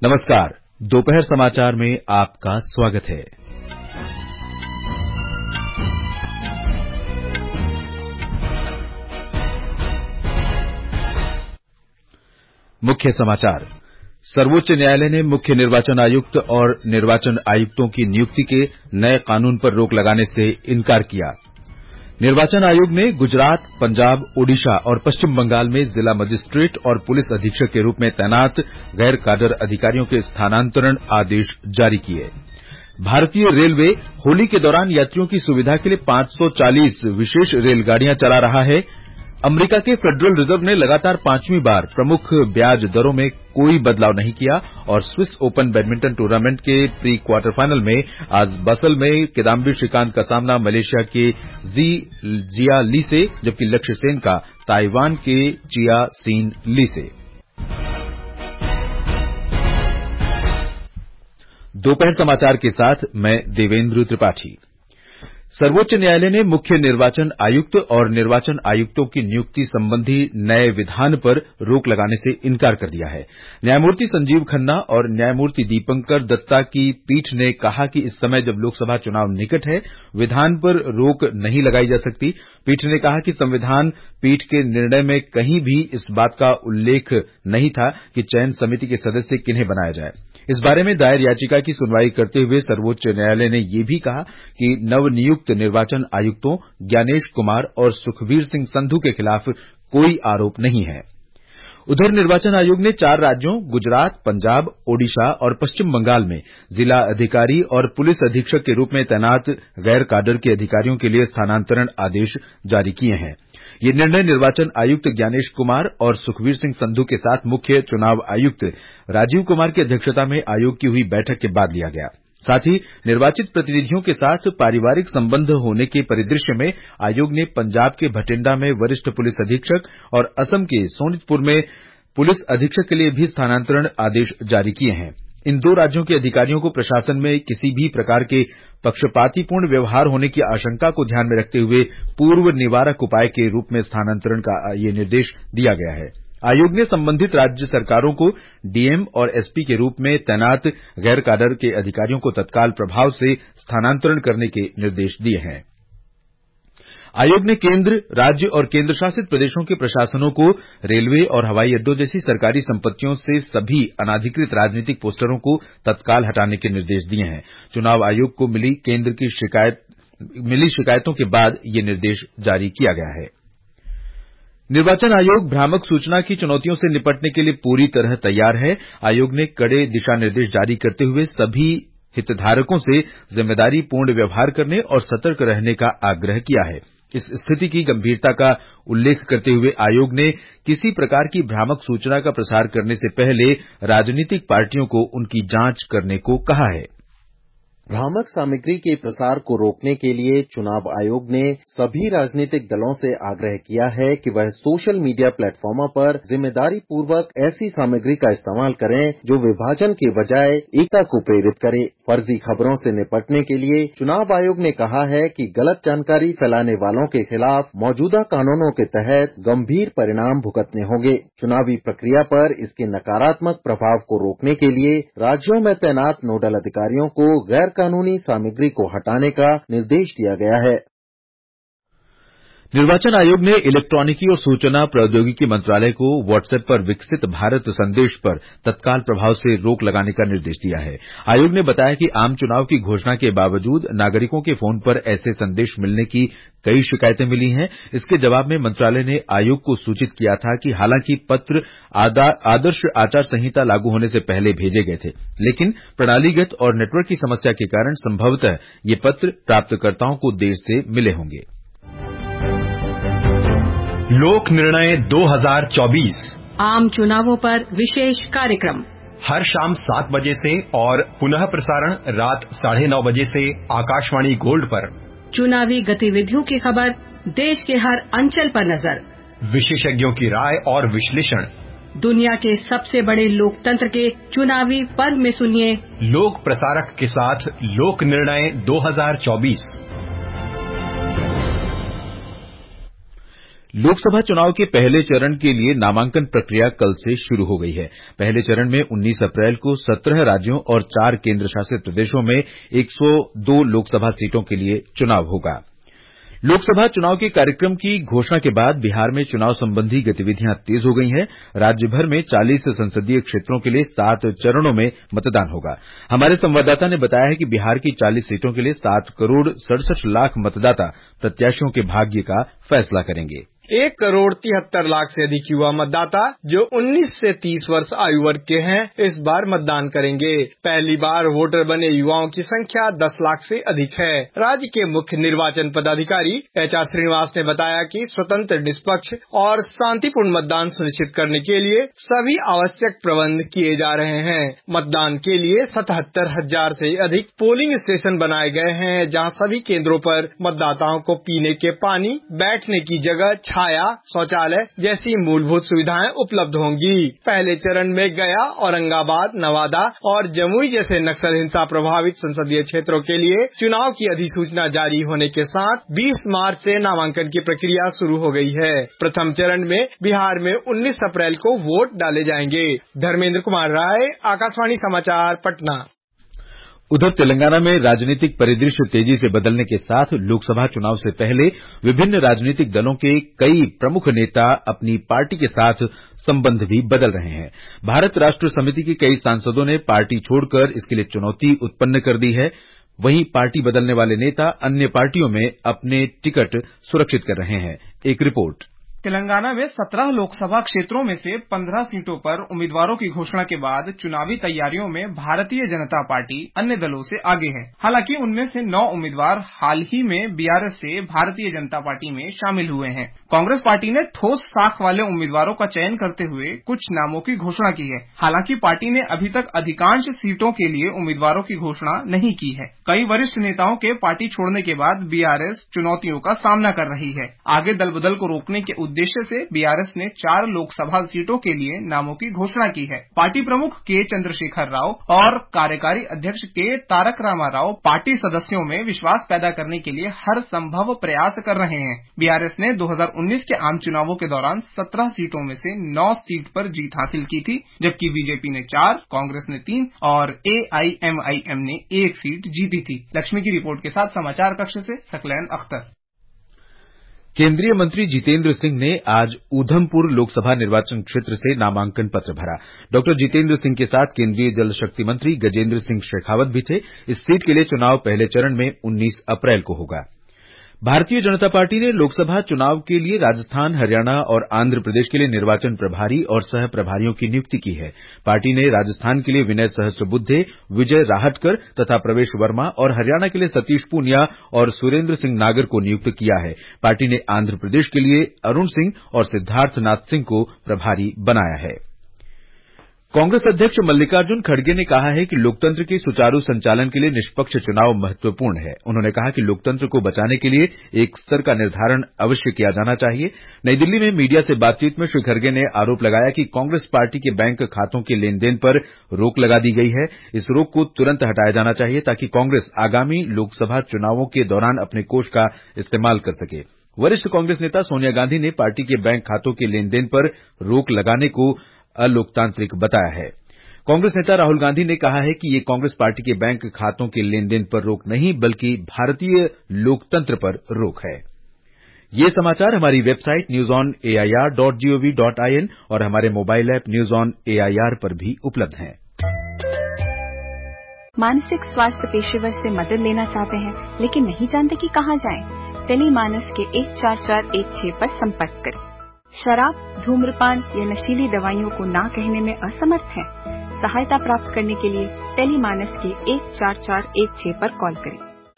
नमस्कार, दोपहर समाचार में आपका स्वागत है। मुख्य समाचार। सर्वोच्च न्यायालय ने मुख्य निर्वाचन आयुक्त और निर्वाचन आयुक्तों की नियुक्ति के नए कानून पर रोक लगाने से इनकार किया। निर्वाचन आयोग ने गुजरात, पंजाब, ओडिशा और पश्चिम बंगाल में जिला मजिस्ट्रेट और पुलिस अधीक्षक के रूप में तैनात गैर काडर अधिकारियों के स्थानांतरण आदेश जारी किए। भारतीय रेलवे होली के दौरान यात्रियों की सुविधा के लिए 540 विशेष रेलगाड़ियां चला रहा है। अमेरिका के फेडरल रिजर्व ने लगातार 5वीं बार प्रमुख ब्याज दरों में कोई बदलाव नहीं किया और स्विस ओपन बैडमिंटन टूर्नामेंट के प्री क्वार्टर फाइनल में आज बसल में किदाम्बी श्रीकांत का सामना मलेशिया के जिया ली से, जबकि लक्ष्य सेन का ताइवान के चिया सीन ली से। दोपहर समाचार के साथ मैं देवेंद्र त्रिपाठी। सर्वोच्च न्यायालय ने मुख्य निर्वाचन आयुक्त और निर्वाचन आयुक्तों की नियुक्ति संबंधी नए विधान पर रोक लगाने से इनकार कर दिया है। न्यायमूर्ति संजीव खन्ना और न्यायमूर्ति दीपंकर दत्ता की पीठ ने कहा कि इस समय जब लोकसभा चुनाव निकट है, विधान पर रोक नहीं लगाई जा सकती। पीठ ने कहा कि संविधान पीठ के निर्णय में कहीं भी इस बात का उल्लेख नहीं था कि चयन समिति के सदस्य किन्हें बनाया जाए। इस बारे में दायर याचिका की सुनवाई करते हुए सर्वोच्च न्यायालय ने यह भी कहा कि नवनियुक्त निर्वाचन आयुक्तों ज्ञानेश कुमार और सुखबीर सिंह संधू के खिलाफ कोई आरोप नहीं है। उधर निर्वाचन आयोग ने 4 राज्यों गुजरात, पंजाब, ओडिशा और पश्चिम बंगाल में जिला अधिकारी और पुलिस अधीक्षक के रूप में तैनात गैर काडर के अधिकारियों के लिए स्थानांतरण आदेश जारी किए हैं। ये निर्णय निर्वाचन आयुक्त ज्ञानेश कुमार और सुखबीर सिंह संधू के साथ मुख्य चुनाव आयुक्त राजीव कुमार की अध्यक्षता में आयोग की हुई बैठक के बाद लिया गया। साथ ही निर्वाचित प्रतिनिधियों के साथ पारिवारिक संबंध होने के परिदृश्य में आयोग ने पंजाब के भटिंडा में वरिष्ठ पुलिस अधीक्षक और असम के सोनितपुर में पुलिस अधीक्षक के लिए भी स्थानांतरण आदेश जारी किए हैं। इन 2 राज्यों के अधिकारियों को प्रशासन में किसी भी प्रकार के पक्षपातीपूर्ण व्यवहार होने की आशंका को ध्यान में रखते हुए पूर्व निवारक उपाय के रूप में स्थानांतरण का ये निर्देश दिया गया है। आयोग ने संबंधित राज्य सरकारों को डीएम और एसपी के रूप में तैनात गैर काडर के अधिकारियों को तत्काल प्रभाव से स्थानांतरण करने के निर्देश दिए हैं। आयोग ने केंद्र, राज्य और केंद्र शासित प्रदेशों के प्रशासनों को रेलवे और हवाई अड्डों जैसी सरकारी संपत्तियों से सभी अनाधिकृत राजनीतिक पोस्टरों को तत्काल हटाने के निर्देश दिए हैं। चुनाव आयोग को मिली केंद्र की शिकायतों के बाद ये निर्देश जारी किया गया है। निर्वाचन आयोग भ्रामक सूचना की चुनौतियों से निपटने के लिए पूरी तरह तैयार है। आयोग ने कड़े दिशा निर्देश जारी करते हुए सभी हितधारकों से जिम्मेदारीपूर्ण व्यवहार करने और सतर्क रहने का आग्रह किया है। इस स्थिति की गंभीरता का उल्लेख करते हुए आयोग ने किसी प्रकार की भ्रामक सूचना का प्रसार करने से पहले राजनीतिक पार्टियों को उनकी जांच करने को कहा है। भ्रामक सामग्री के प्रसार को रोकने के लिए चुनाव आयोग ने सभी राजनीतिक दलों से आग्रह किया है कि वह सोशल मीडिया प्लेटफॉर्मों पर जिम्मेदारी पूर्वक ऐसी सामग्री का इस्तेमाल करें जो विभाजन के बजाय एकता को प्रेरित करे। फर्जी खबरों से निपटने के लिए चुनाव आयोग ने कहा है कि गलत जानकारी फैलाने वालों के खिलाफ मौजूदा कानूनों के तहत गंभीर परिणाम भुगतने होंगे। चुनावी प्रक्रिया पर इसके नकारात्मक प्रभाव को रोकने के लिए राज्यों में तैनात नोडल अधिकारियों को गैर कानूनी सामग्री को हटाने का निर्देश दिया गया है। निर्वाचन आयोग ने इलेक्ट्रॉनिकी और सूचना प्रौद्योगिकी मंत्रालय को व्हाट्सएप पर विकसित भारत संदेश पर तत्काल प्रभाव से रोक लगाने का निर्देश दिया है। आयोग ने बताया कि आम चुनाव की घोषणा के बावजूद नागरिकों के फोन पर ऐसे संदेश मिलने की कई शिकायतें मिली हैं। इसके जवाब में मंत्रालय ने आयोग को सूचित किया था कि हालांकि पत्र आदर्श आचार संहिता लागू होने से पहले भेजे गए थे, लेकिन प्रणालीगत और नेटवर्क की समस्या के कारण संभवतः ये पत्र प्राप्तकर्ताओं को देर से मिले होंगे। लोक निर्णय 2024 आम चुनावों पर विशेष कार्यक्रम हर शाम 7 बजे से और पुनः प्रसारण रात 9:30 बजे से आकाशवाणी गोल्ड पर। चुनावी गतिविधियों की खबर, देश के हर अंचल पर नजर, विशेषज्ञों की राय और विश्लेषण। दुनिया के सबसे बड़े लोकतंत्र के चुनावी पर्व में सुनिए लोक प्रसारक के साथ लोक निर्णय 2024। लोकसभा चुनाव के पहले चरण के लिए नामांकन प्रक्रिया कल से शुरू हो गई है। पहले चरण में 19 अप्रैल को 17 राज्यों और 4 केंद्र शासित प्रदेशों में 102 लोकसभा सीटों के लिए चुनाव होगा। लोकसभा चुनाव के कार्यक्रम की घोषणा के बाद बिहार में चुनाव संबंधी गतिविधियां तेज हो गई हैं। राज्य भर में 40 संसदीय क्षेत्रों के लिए 7 चरणों में मतदान होगा। हमारे संवाददाता ने बताया है कि बिहार की 40 सीटों के लिए 7 करोड़ 67 लाख मतदाता प्रत्याशियों के भाग्य का फैसला करेंगे। 1 करोड़ 73 लाख से अधिक युवा मतदाता जो 19 से 30 वर्ष आयु वर्ग के हैं इस बार मतदान करेंगे। पहली बार वोटर बने युवाओं की संख्या 10 लाख से अधिक है। राज्य के मुख्य निर्वाचन पदाधिकारी HR श्रीनिवास ने बताया कि स्वतंत्र, निष्पक्ष और शांतिपूर्ण मतदान सुनिश्चित करने के लिए सभी आवश्यक प्रबंध किए जा रहे हैं। मतदान के लिए 77,000 से अधिक पोलिंग स्टेशन बनाए गए हैं, जहाँ सभी केंद्रों पर मतदाताओं को पीने के पानी, बैठने की जगह, छाया, शौचालय जैसी मूलभूत सुविधाएं उपलब्ध होंगी। पहले चरण में गया, औरंगाबाद, नवादा और जमुई जैसे नक्सल हिंसा प्रभावित संसदीय क्षेत्रों के लिए चुनाव की अधिसूचना जारी होने के साथ 20 मार्च से नामांकन की प्रक्रिया शुरू हो गई है। प्रथम चरण में बिहार में 19 अप्रैल को वोट डाले जाएंगे। धर्मेंद्र कुमार राय, आकाशवाणी समाचार, पटना। उधर तेलंगाना में राजनीतिक परिदृश्य तेजी से बदलने के साथ लोकसभा चुनाव से पहले विभिन्न राजनीतिक दलों के कई प्रमुख नेता अपनी पार्टी के साथ संबंध भी बदल रहे हैं। भारत राष्ट्र समिति के कई सांसदों ने पार्टी छोड़कर इसके लिए चुनौती उत्पन्न कर दी है। वहीं पार्टी बदलने वाले नेता अन्य पार्टियों में अपने टिकट सुरक्षित कर रहे हैं। एक रिपोर्ट। तेलंगाना में 17 लोकसभा क्षेत्रों में से 15 सीटों पर उम्मीदवारों की घोषणा के बाद चुनावी तैयारियों में भारतीय जनता पार्टी अन्य दलों से आगे है। हालांकि उनमें से 9 उम्मीदवार हाल ही में BRS से भारतीय जनता पार्टी में शामिल हुए हैं। कांग्रेस पार्टी ने ठोस साख वाले उम्मीदवारों का चयन करते हुए कुछ नामों की घोषणा की है। हालांकि पार्टी ने अभी तक अधिकांश सीटों के लिए उम्मीदवारों की घोषणा नहीं की है। कई वरिष्ठ नेताओं के पार्टी छोड़ने के बाद BRS चुनौतियों का सामना कर रही है। आगे दल बदल को रोकने के उद्देश्य से BRS ने 4 लोकसभा सीटों के लिए नामों की घोषणा की है। पार्टी प्रमुख के चंद्रशेखर राव और कार्यकारी अध्यक्ष के तारक रामा राव पार्टी सदस्यों में विश्वास पैदा करने के लिए हर संभव प्रयास कर रहे हैं। BRS ने 2019 के आम चुनावों के दौरान 17 सीटों में से 9 सीट पर जीत हासिल की थी, जबकि बीजेपी ने 4, कांग्रेस ने 3 और AIMIM ने 1 सीट जीती थी। लक्ष्मी की रिपोर्ट के साथ समाचार कक्ष से सकलैन अख्तर। केंद्रीय मंत्री जितेंद्र सिंह ने आज ऊधमपुर लोकसभा निर्वाचन क्षेत्र से नामांकन पत्र भरा। डॉक्टर जितेंद्र सिंह के साथ केंद्रीय जल शक्ति मंत्री गजेंद्र सिंह शेखावत भी थे। इस सीट के लिए चुनाव पहले चरण में 19 अप्रैल को होगा। भारतीय जनता पार्टी ने लोकसभा चुनाव के लिए राजस्थान, हरियाणा और आंध्र प्रदेश के लिए निर्वाचन प्रभारी और सह प्रभारियों की नियुक्ति की है। पार्टी ने राजस्थान के लिए विनय सहस्त्रबुद्धे, विजय राहटकर तथा प्रवेश वर्मा और हरियाणा के लिए सतीश पूनिया और सुरेंद्र सिंह नागर को नियुक्त किया है। पार्टी ने आंध्र प्रदेश के लिए अरुण सिंह और सिद्धार्थ नाथ सिंह को प्रभारी बनाया है। कांग्रेस अध्यक्ष मल्लिकार्जुन खड़गे ने कहा है कि लोकतंत्र के सुचारू संचालन के लिए निष्पक्ष चुनाव महत्वपूर्ण है। उन्होंने कहा कि लोकतंत्र को बचाने के लिए एक स्तर का निर्धारण अवश्य किया जाना चाहिए। नई दिल्ली में मीडिया से बातचीत में श्री खड़गे ने आरोप लगाया कि कांग्रेस पार्टी के बैंक खातों के लेन देन पर रोक लगा दी गई है। इस रोक को तुरंत हटाया जाना चाहिए ताकि कांग्रेस आगामी लोकसभा चुनावों के दौरान अपने कोष का इस्तेमाल कर सके। वरिष्ठ कांग्रेस नेता सोनिया गांधी ने पार्टी के बैंक खातों के लेन देन पर रोक लगाने को अलोकतांत्रिक बताया है। कांग्रेस नेता राहुल गांधी ने कहा है कि ये कांग्रेस पार्टी के बैंक खातों के लेन देन पर रोक नहीं बल्कि भारतीय लोकतंत्र पर रोक है। ये समाचार हमारी वेबसाइट newsonair.gov.in और हमारे mobile app news on AIR पर भी उपलब्ध हैं। मानसिक स्वास्थ्य पेशेवर से मदद लेना चाहते हैं लेकिन नहीं जानते कि कहां जाएं? टेलीमानस के 14416 पर संपर्क करें। शराब, धूम्रपान या नशीली दवाइयों को ना कहने में असमर्थ हैं? सहायता प्राप्त करने के लिए टेलीमानस के 14416 पर कॉल करें।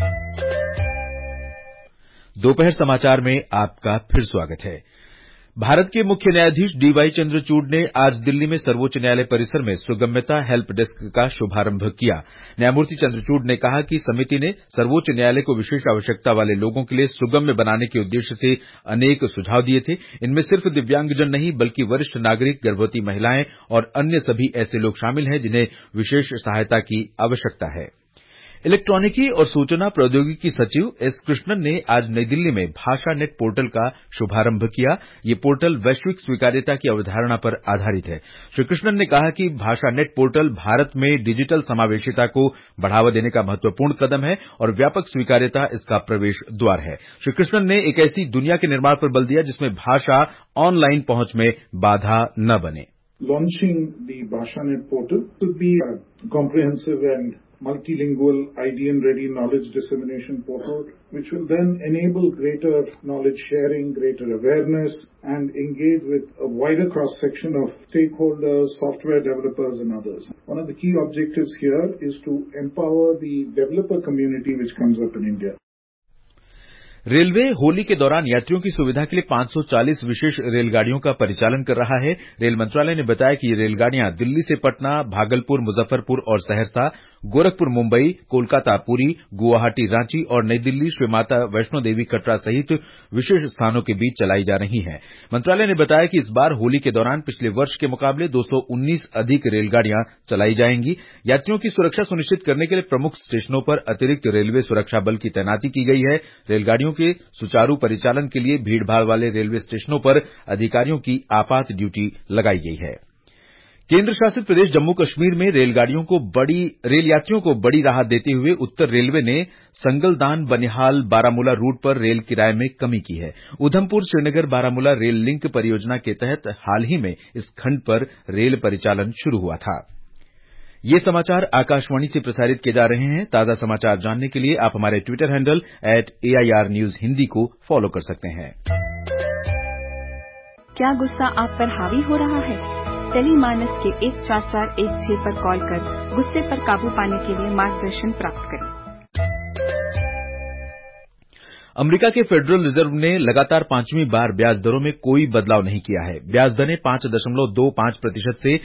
दोपहर समाचार में आपका फिर स्वागत है। भारत के मुख्य न्यायाधीश डीवाई चंद्रचूड़ ने आज दिल्ली में सर्वोच्च न्यायालय परिसर में सुगम्यता हेल्प डेस्क का शुभारंभ किया। न्यायमूर्ति चंद्रचूड़ ने कहा कि समिति ने सर्वोच्च न्यायालय को विशेष आवश्यकता वाले लोगों के लिए सुगम्य बनाने के उद्देश्य से अनेक सुझाव दिए थे। इनमें सिर्फ दिव्यांगजन नहीं बल्कि वरिष्ठ नागरिक, गर्भवती महिलाएं और अन्य सभी ऐसे लोग शामिल हैं जिन्हें विशेष सहायता की आवश्यकता है। इलेक्ट्रॉनिकी और सूचना प्रौद्योगिकी सचिव एस कृष्णन ने आज नई दिल्ली में भाषा नेट पोर्टल का शुभारंभ किया। ये पोर्टल वैश्विक स्वीकार्यता की अवधारणा पर आधारित है। श्री कृष्णन ने कहा कि भाषा नेट पोर्टल भारत में डिजिटल समावेशिता को बढ़ावा देने का महत्वपूर्ण कदम है और व्यापक स्वीकार्यता इसका प्रवेश द्वार है। श्री कृष्णन ने एक ऐसी दुनिया के निर्माण पर बल दिया जिसमें भाषा ऑनलाइन पहुंच में बाधा न बने। Launching the BhashaNet portal will be a comprehensive and multilingual IDN-ready knowledge dissemination portal, which will then enable greater knowledge sharing, greater awareness, and engage with a wider cross-section of stakeholders, software developers, and others. One of the key objectives here is to empower the developer community which comes up in India. Railway Holi के दौरान यात्रियों की सुविधा के लिए 540 विशेष रेलगाड़ियों का परिचालन कर रहा है। रेल मंत्रालय ने बताया कि ये रेलगाड़ियां दिल्ली से पटना, भागलपुर, मुजफ्फरपुर और सहरसा, गोरखपुर, मुंबई, कोलकाता, पुरी, गुवाहाटी, रांची और नई दिल्ली श्री माता वैष्णो देवी कटरा सहित विशेष स्थानों के बीच चलाई जा रही हैं। मंत्रालय ने बताया कि इस बार होली के दौरान पिछले वर्ष के मुकाबले 219 अधिक रेलगाड़ियां चलाई जाएंगी। यात्रियों की सुरक्षा सुनिश्चित करने के लिए प्रमुख स्टेशनों पर अतिरिक्त रेलवे सुरक्षा बल की तैनाती की गई है। रेलगाड़ियों के सुचारू परिचालन के लिए भीड़भाड़ वाले रेलवे स्टेशनों पर अधिकारियों की आपात ड्यूटी लगाई गई है। केंद्र शासित प्रदेश जम्मू कश्मीर में रेल यात्रियों को बड़ी राहत देते हुए उत्तर रेलवे ने संगलदान बनिहाल बारामूला रूट पर रेल किराए में कमी की है। उधमपुर श्रीनगर बारामूला रेल लिंक परियोजना के तहत हाल ही में इस खंड पर रेल परिचालन शुरू हुआ था। ये समाचार आकाशवाणी से प्रसारित किए जा रहे हैं। ताजा समाचार जानने के लिए आप हमारे Twitter handle @AIR News Hindi को फॉलो कर सकते हैं। क्या गुस्सा आप पर हावी हो रहा है? टेलीमानस के 14416 पर कॉल कर गुस्से पर काबू पाने के लिए मार्गदर्शन प्राप्त करें। अमेरिका के फेडरल रिजर्व ने लगातार 5वीं बार ब्याज दरों में कोई बदलाव नहीं किया है। ब्याज दरें 5.25% से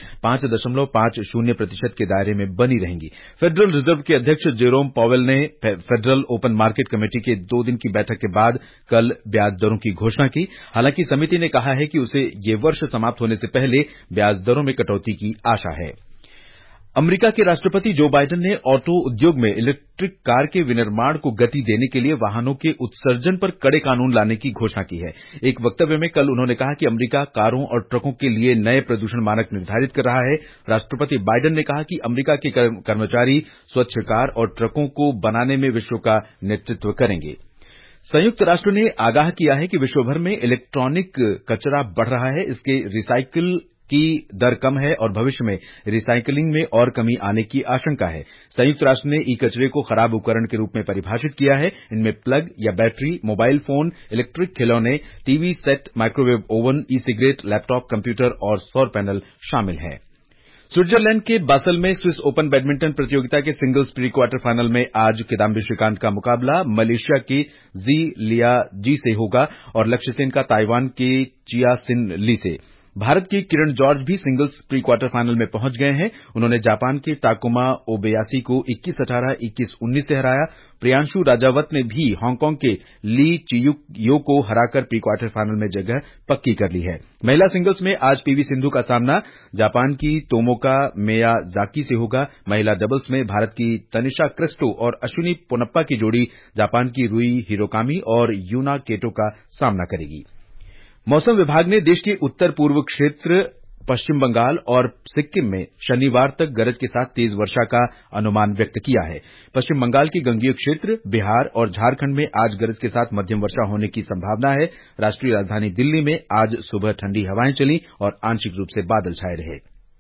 5.50% के दायरे में बनी रहेंगी। फेडरल रिजर्व के अध्यक्ष जेरोम पॉवेल ने फेडरल ओपन मार्केट कमेटी के 2 दिन की बैठक के बाद कल ब्याज दरों की घोषणा की। हालांकि समिति ने कहा है कि उसे ये वर्ष समाप्त होने से पहले ब्याज दरों में कटौती की आशा है। अमेरिका के राष्ट्रपति जो बाइडेन ने ऑटो उद्योग में इलेक्ट्रिक कार के विनिर्माण को गति देने के लिए वाहनों के उत्सर्जन पर कड़े कानून लाने की घोषणा की है। एक वक्तव्य में कल उन्होंने कहा कि अमेरिका कारों और ट्रकों के लिए नए प्रदूषण मानक निर्धारित कर रहा है। राष्ट्रपति बाइडेन ने कहा कि अमेरिका के कर्मचारी स्वच्छ कार और ट्रकों को बनाने में विश्व का नेतृत्व करेंगे। संयुक्त राष्ट्र ने आगाह किया है कि विश्वभर में इलेक्ट्रॉनिक कचरा बढ़ रहा है। इसके रिसाइकिल की दर कम है और भविष्य में रिसाइकलिंग में और कमी आने की आशंका है। संयुक्त राष्ट्र ने ई कचरे को खराब उपकरण के रूप में परिभाषित किया है। इनमें प्लग या बैटरी, मोबाइल फोन, इलेक्ट्रिक खिलौने, TV set, microwave oven, e cigarette, laptop, computer और सौर पैनल शामिल हैं। स्विट्जरलैंड के बासल में स्विस ओपन बैडमिंटन प्रतियोगिता के सिंगल्स प्री क्वार्टर फाइनल में आज किदाम्बी श्रीकांत का मुकाबला मलेशिया के जी लिया जी से होगा और लक्ष्य सेन का ताइवान के चिया सिन ली से। भारत की किरण जॉर्ज भी सिंगल्स प्री क्वार्टर फाइनल में पहुंच गए हैं। उन्होंने जापान के ताकुमा ओबेयासी को 21-18, 21-19 से हराया। प्रियांशु राजावत ने भी हांगकांग के ली चियुक यो को हराकर प्री क्वार्टर फाइनल में जगह पक्की कर ली है। महिला सिंगल्स में आज पीवी सिंधु का सामना जापान की तोमोका मेयाजाकी से होगा। महिला डबल्स में भारत की तनिषा क्रिस्टो और अश्विनी पोनप्पा की जोड़ी जापान की रुई हिरोकामी और यूना केटो का सामना करेगी। मौसम विभाग ने देश के उत्तर पूर्व क्षेत्र, पश्चिम बंगाल और सिक्किम में शनिवार तक गरज के साथ तेज वर्षा का अनुमान व्यक्त किया है। पश्चिम बंगाल के गंगेय क्षेत्र, बिहार और झारखंड में आज गरज के साथ मध्यम वर्षा होने की संभावना है। राष्ट्रीय राजधानी दिल्ली में आज सुबह ठंडी हवाएं चली और आंशिक रूप से बादल छाए रहे।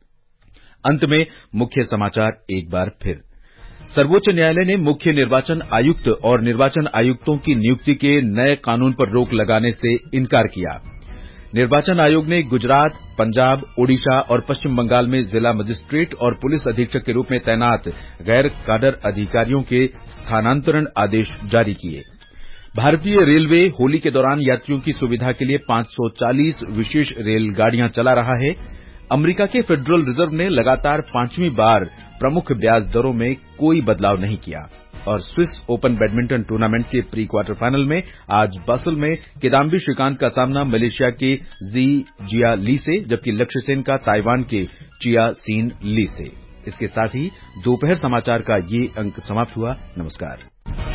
अंत में मुख्य समाचार एक बार फिर। सर्वोच्च न्यायालय ने मुख्य निर्वाचन आयुक्त और निर्वाचन आयुक्तों की नियुक्ति के नए कानून पर रोक लगाने से इनकार किया। निर्वाचन आयोग ने गुजरात, पंजाब, ओडिशा और पश्चिम बंगाल में जिला मजिस्ट्रेट और पुलिस अधीक्षक के रूप में तैनात गैर काडर अधिकारियों के स्थानांतरण आदेश जारी किए। भारतीय रेलवे होली के दौरान यात्रियों की सुविधा के लिए 540 विशेष रेलगाड़ियां चला रहा है। अमेरिका के फेडरल रिजर्व ने लगातार 5वीं बार प्रमुख ब्याज दरों में कोई बदलाव नहीं किया। और स्विस ओपन बैडमिंटन टूर्नामेंट के प्री क्वार्टर फाइनल में आज बासल में किदाम्बी श्रीकांत का सामना मलेशिया के जी जिया ली से, जबकि लक्ष्य सेन का ताइवान के चिया सिन ली से। इसके साथ ही दोपहर समाचार का ये अंक समाप्त हुआ। नमस्कार।